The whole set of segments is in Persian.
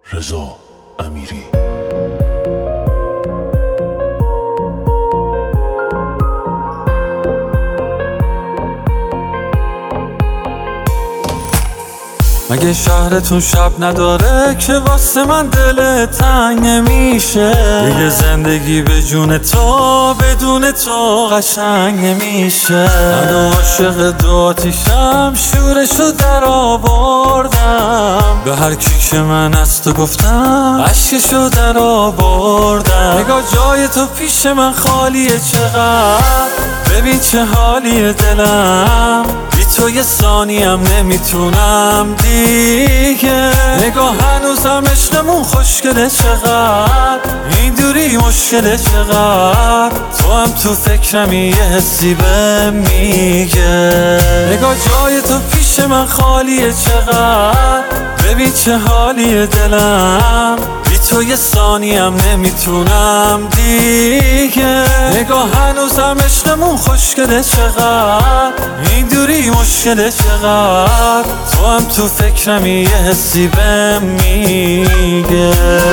رضا امیری. مگه شهرتون شب نداره که واسه من دل تنگ نمیشه؟ دیگه زندگی به جون تو بدون تو قشنگ نمیشه. من عاشق دو آتیشم، شورشو در آوردم، به هر کی که من از تو گفتم عشقشو در آوردم. نگاه جای تو پیش من خالیه، چقدر ببین چه حالیه دلم، بی تو یه ثانیم نمیتونم دیگه. نگاه هنوزم عشقمون خوشگله، چقدر این دوری مشکله، چقدر تو هم تو فکرمی یه حسی بهم میگه. نگاه جای تو پیش من خالیه، چقدر ببین چه حالیه دلم، بی تو یه ثانیم نمیتونم دیگه. نگاه هنوزم عشقمون خوشگله، چقدر این دوری مشکله، چقدر تو هم تو فکرمی یه حسی بهم میگه.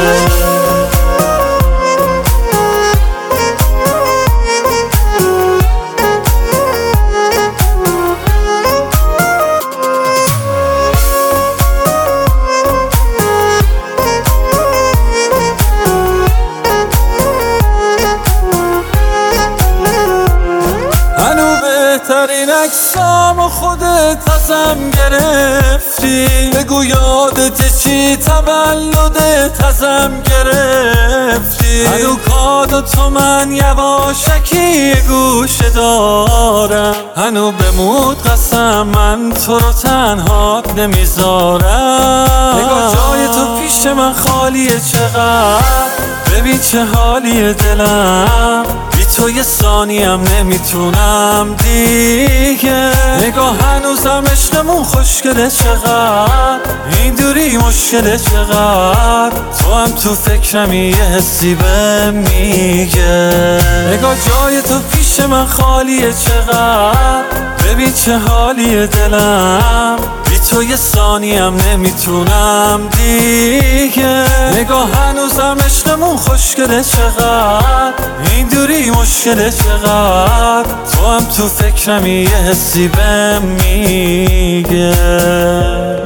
بهترین عکسام و خودت ازم گرفتی، بگو یادت چی تولدت ازم گرفتی. هنو کادو تو من یواشکی گوشه دارم، هنو بمود قسم من تو رو تنهات نمیذارم. نگاه جای تو پیش من خالیه، چقدر ببین چه حالیه دلم، بی تو یه ثانیم نمیتونم دیگه. نگاه هنوزم عشقمون خوشگله، چقدر این دوری مشکله، چقدر تو هم تو فکرمی یه حسی بهم میگه. نگاه جای تو پیش من خالیه، چقدر ببین چه حالیه دلم، بی تو یه ثانیم نمیتونم دیگه. نگاه هنوزم عشقمون خوشگله، چقدر این دوری مشکله، چقدر تو هم تو فکرمی یه حسی بهم میگه.